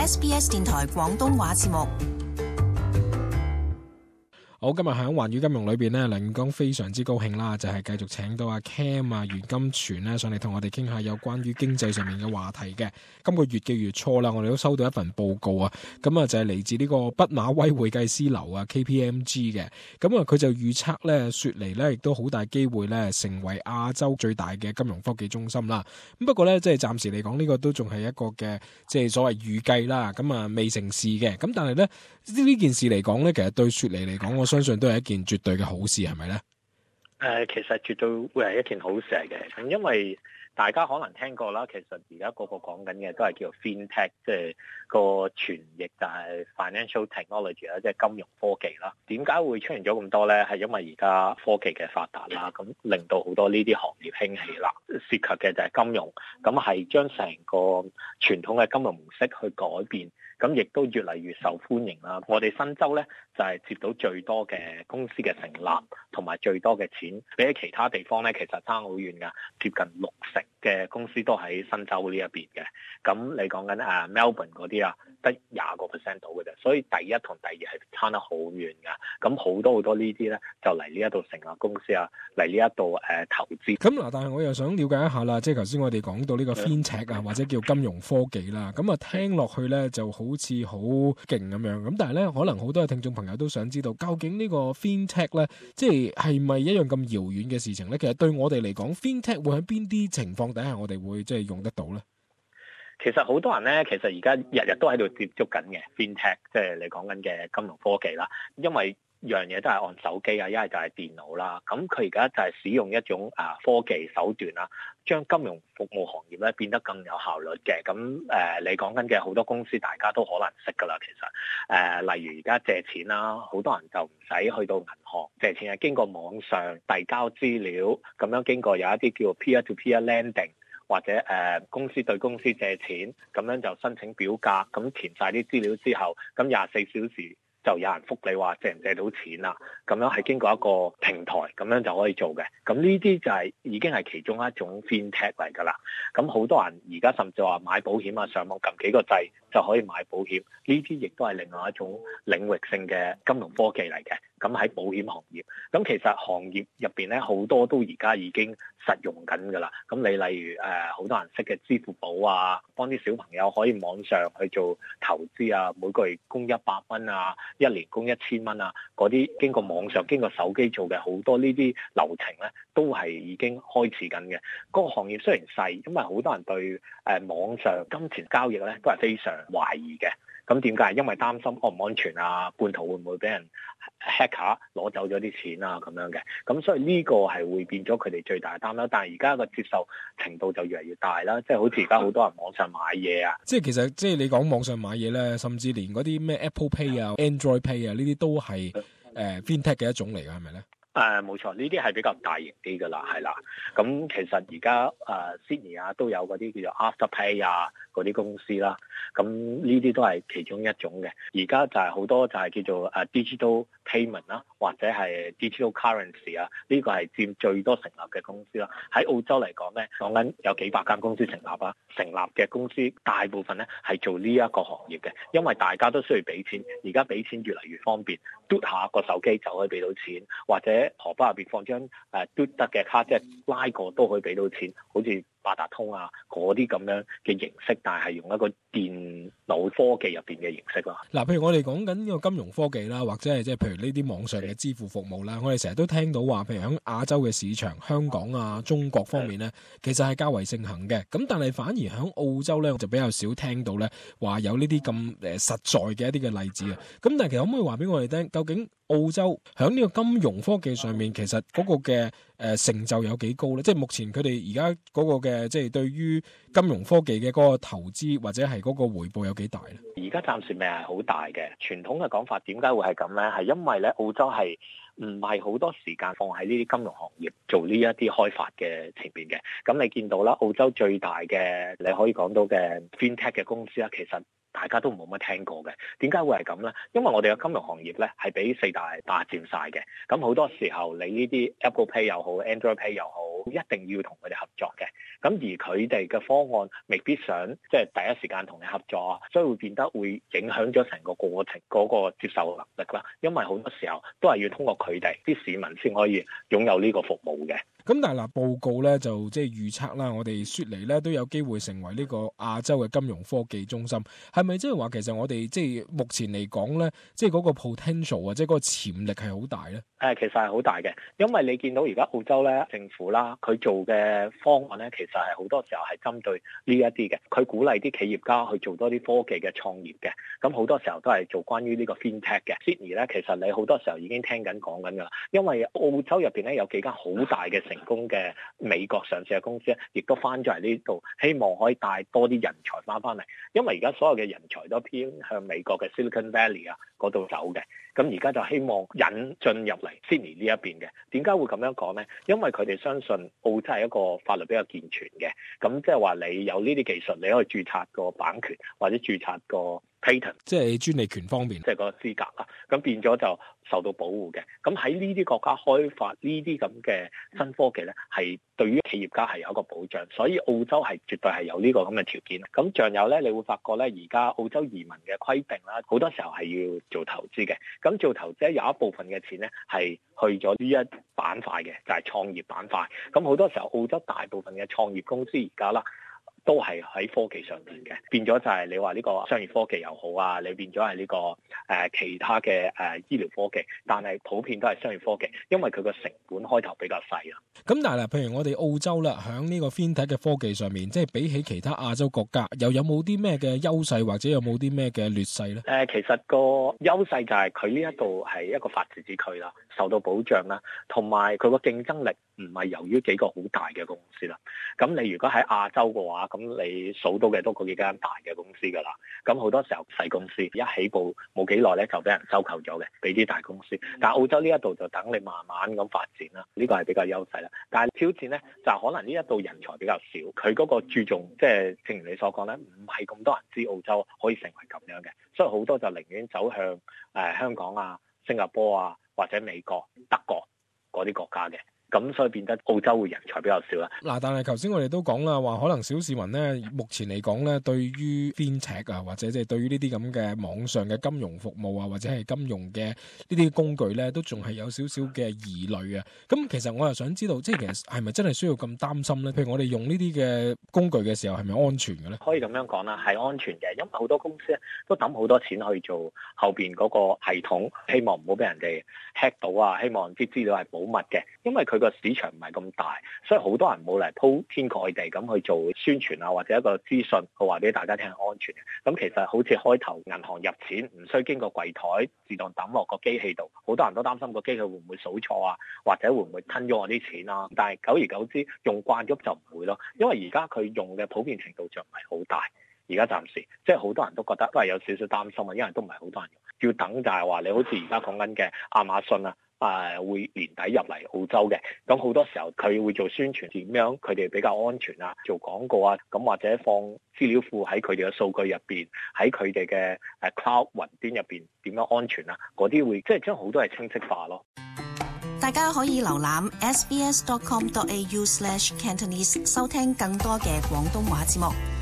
SBS 電台廣東話節目。 好，今日喺環宇金融裏邊咧，梁遠江非常之高興啦，就係繼續請到阿 Cam 啊袁金泉咧上嚟同我哋傾下有關於經濟上面嘅話題嘅。今個月嘅月初啦，我哋都收到一份報告啊，咁啊就係嚟自呢個畢馬威會計師樓啊 KPMG 嘅，咁啊佢就預測咧雪梨咧亦都好大機會咧成為亞洲最大嘅金融科技中心啦。咁不過咧即係暫時嚟講呢個都仲係一個嘅即係所謂預計啦，咁啊未成事嘅。咁但係咧呢件事嚟講咧，其實對雪梨嚟講，我相信都係一件絕對嘅好事，係咪咧？ 其實絕對會係一件好事嚟嘅。咁因為大家可能聽過啦，其實而家個個講緊嘅都係叫做 FinTech， 即係個傳譯就係 Financial Technology 啦，即係金融科技啦。點解會出現咗咁多咧？係因為而家科技嘅發達啦，咁令到好多呢啲行業興起啦。涉及嘅就係金融，咁係將成個傳統嘅金融模式去改變。咁亦都越嚟越受歡迎啦。我哋新州咧就係接到最多嘅公司嘅成立，同埋最多嘅錢，比起其他地方咧，其實差好遠㗎。接近60%嘅公司都喺新州呢一邊嘅。咁你講緊Melbourne 嗰啲啊，得20% 到嘅啫。所以第一同第二係差得好遠㗎。咁好多呢啲咧就嚟呢一度成立公司啊，嚟呢一度投資。 咁嗱，但係我又想了解一下啦，即係頭先我哋講到呢個 FinTech 啊，或者叫金融科技啦，咁啊聽落去咧就好似好勁咁樣，咁但係咧可能好多嘅聽眾朋友都想知道，究竟呢個 FinTech 咧，即係咪一樣咁遙遠嘅事情咧？其實對我哋嚟講 FinTech 會喺邊啲情況底下我哋會即係用得到咧？ 其實好多人咧，其實而家日日都喺度接觸緊嘅 FinTech， 即係你講緊嘅金融科技啦，因為樣嘢都係按手機啊，一係就係電腦啦。咁佢而家就係使用一種科技手段啦，將金融服務行業咧變得更有效率嘅。咁你講緊嘅好多公司，大家都可能識㗎啦。其實例如而家借錢啦，好多人就唔使去到銀行借錢，係經過網上遞交資料，咁樣經過有一啲叫 peer-to-peer lending，或者公司對公司借錢，咁樣就申請表格，咁填晒啲資料之後，咁24小時就有人覆你話借唔借到錢啦，咁樣係經過一個平台，咁樣就可以做嘅。咁呢啲就係已經係其中一種 FinTech 嚟㗎啦。咁好多人而家甚至話買保險啊，上網撳幾個掣就可以買保險，呢啲亦都係另外一種領域性嘅金融科技嚟嘅。咁喺保險行業，咁其實行業入邊咧好多都而家已經實用緊㗎啦。咁你例如好多人識嘅支付寶啊，幫啲小朋友可以網上去做投資啊，每個月供100蚊啊，一年供1000蚊啊，嗰啲經過網上經過手機做嘅好多呢啲流程咧，都係已經開始緊嘅。嗰個行業雖然細，因為好多人對網上金錢交易咧都係非常懷疑嘅。咁點解？因為擔心安唔安全啊，半途會唔會俾人 hacker 攞走咗啲錢啊咁樣嘅。咁所以呢個係會變咗佢哋最大嘅擔憂。但係而家個接受程度就越嚟越大啦，即係好似而家好多人網上買嘢啊。 即係其實即係你講網上買嘢咧，甚至連嗰啲咩 Apple Pay 啊、Android Pay 啊呢啲都係FinTech 嘅一種嚟㗎，係咪咧？ 冇錯，呢啲係比較大型啲㗎啦，係啦。咁其實而家Sydney 啊都有嗰啲叫做 Afterpay 啊嗰啲公司啦。咁呢啲都係其中一種嘅。而家就係好多就係叫做digital payment 啦，或者係 digital currency 啊，呢個係佔最多成立嘅公司啦。喺澳洲嚟講咧，講緊有幾百間公司成立啊，成立嘅公司大部分咧係做呢一個行業嘅，因為大家都需要俾錢，而家俾錢越嚟越方便，嘟下個手機就可以俾到錢，或者荷包入邊放張嘟得嘅卡，即係拉過都可以俾到錢，好似八達通啊嗰啲咁樣嘅形式，但係用一個電腦科技入邊嘅形式咯。 嗱，譬如我哋講緊呢個金融科技啦，或者係即係譬如呢啲網上嘅支付服務啦，我哋成日都聽到話，譬如喺亞洲嘅市場，香港啊、中國方面咧，其實係較為盛行嘅。咁但係反而喺澳洲咧，我就比較少聽到咧話有呢啲咁實在嘅一啲嘅例子啊。咁但係其實可唔可以話俾我哋聽，究竟澳洲喺呢個金融科技上面，其實嗰個嘅成就有幾高咧？即係目前佢哋而家嗰個嘅即係對於金融科技嘅嗰個投資或者係嗰個回報有幾大咧？ 而家暫時未係好大嘅。傳統嘅講法點解會係咁咧？係因為咧澳洲係唔係好多時間放喺呢啲金融行業做呢一啲開發嘅前邊嘅。咁你見到啦，澳洲最大嘅你可以講到嘅 FinTech 嘅公司啦，其實大家都冇乜聽過嘅。點解會係咁咧？因為我哋嘅金融行業咧係俾4大霸佔晒嘅。咁好多時候你呢啲 Apple Pay 又好，Android Pay 又好， 一定要同佢哋合作嘅。咁而佢哋嘅方案未必想即係第一時間同你合作，所以會變得會影響咗成個過程嗰個接受能力啦。因為好多時候都係要通過佢哋啲市民先可以擁有呢個服務嘅。 咁但係嗱，報告咧就即係預測啦，我哋雪梨咧都有機會成為呢個亞洲嘅金融科技中心，係咪即係話其實我哋即係目前嚟講咧，即係嗰個 potential 或者嗰個潛力係好大咧？ 其實係好大嘅，因為你見到而家澳洲咧政府啦，佢做嘅方案咧，其實係好多時候係針對呢一啲嘅，佢鼓勵啲企業家去做多啲科技嘅創業嘅，咁好多時候都係做關於呢個 FinTech 嘅。Sydney 咧，其實你好多時候已經聽緊講緊㗎啦，因為澳洲入邊咧有幾間好大嘅成功嘅美國上市嘅公司咧，亦都翻咗嚟呢度，希望可以帶多啲人才翻嚟，因為而家所有嘅人才都偏向美國嘅 Silicon Valley 啊嗰度走嘅，咁而家就希望引進入嚟 Sydney 呢一邊嘅。點解會咁樣講呢？因為佢哋相信澳洲係一個法律比較健全嘅，咁即係話你有呢啲技術，你可以註冊個版權或者註冊個 patent， 即係專利權方面， 即係個資格啦。咁變咗就受到保護嘅。咁喺呢啲國家開發呢啲咁嘅新科技咧，係對於企業家係有一個保障，所以澳洲係絕對係有呢個咁嘅條件。咁仲有咧，你會發覺咧，而家澳洲移民嘅規定啦，好多時候係要做投資嘅。咁做投資有一部分嘅錢咧係去咗呢一板塊嘅，就係創業板塊。咁好多時候澳洲大部分嘅創業公司而家啦，都係喺科技上面嘅，變咗就係你話呢個商業科技又好啊，你變咗係呢個其他嘅醫療科技，但係普遍都係商業科技，因為佢個成本開頭比較細啊。 咁但係譬如我哋澳洲啦，喺呢個 FinTech 嘅科技上面，即係比起其他亞洲國家，又有冇啲咩嘅優勢，或者有冇啲咩嘅劣勢咧？ 其實個優勢就係佢呢一度係一個法治之區啦，受到保障啦，同埋佢個競爭力唔係由於幾個好大嘅公司啦。咁你如果喺亞洲嘅話，咁你數到嘅都嗰幾間大嘅公司㗎啦。咁好多時候細公司一起步冇幾耐咧，就俾人收購咗嘅，俾啲大公司。但係澳洲呢一度就等你慢慢咁發展啦，呢個係比較優勢啦。但係挑戰咧就可能呢一度人才比較少，佢嗰個注重即係正如你所講咧，唔係咁多人知澳洲可以成為咁樣嘅，所以好多就寧願走向香港啊、新加坡啊或者美國、德國嗰啲國家嘅。咁所以變得澳洲會人才比較少啦。 嗱，但係頭先我哋都講啦，話可能小市民咧，目前嚟講咧，對於 FinTech 啊，或者即係對於呢啲咁嘅網上嘅金融服務啊，或者係金融嘅呢啲工具咧，都仲係有少少嘅疑慮啊。咁其實我又想知道，即係其實係咪真係需要咁擔心咧？譬如我哋用呢啲嘅工具嘅時候，係咪安全嘅咧？ 可以咁樣講啦，係安全嘅，因為好多公司咧都抌好多錢去做後邊嗰個系統，希望唔好俾人哋 hack 到啊，希望啲資料係保密嘅，因為佢個市場唔係咁大，所以好多人冇嚟鋪天蓋地咁去做宣傳啊，或者一個資訊去話俾大家聽係安全嘅。咁其實好似開頭銀行入錢唔需經過櫃台自動抌落個機器度，好多人都擔心個機器會唔會數錯啊，或者會唔會吞咗我啲錢啊。但係久而久之用慣咗就唔會咯，因為而家佢用嘅普遍程度就唔係好大。而家暫時即係好多人都覺得都係有少少擔心啊，因為都唔係好多人用，要等就係話你好似而家講緊嘅亞馬遜啊。會年底入嚟澳洲嘅，咁好多時候佢會做宣傳，點樣佢哋比較安全啊，做廣告啊，咁或者放資料庫喺佢哋嘅數據入邊，喺佢哋嘅cloud 雲端入邊點樣安全啊，嗰啲會即係將好多係清晰化咯。 大家可以瀏覽 sbs.com.au/Cantonese 收聽更多嘅廣東話節目。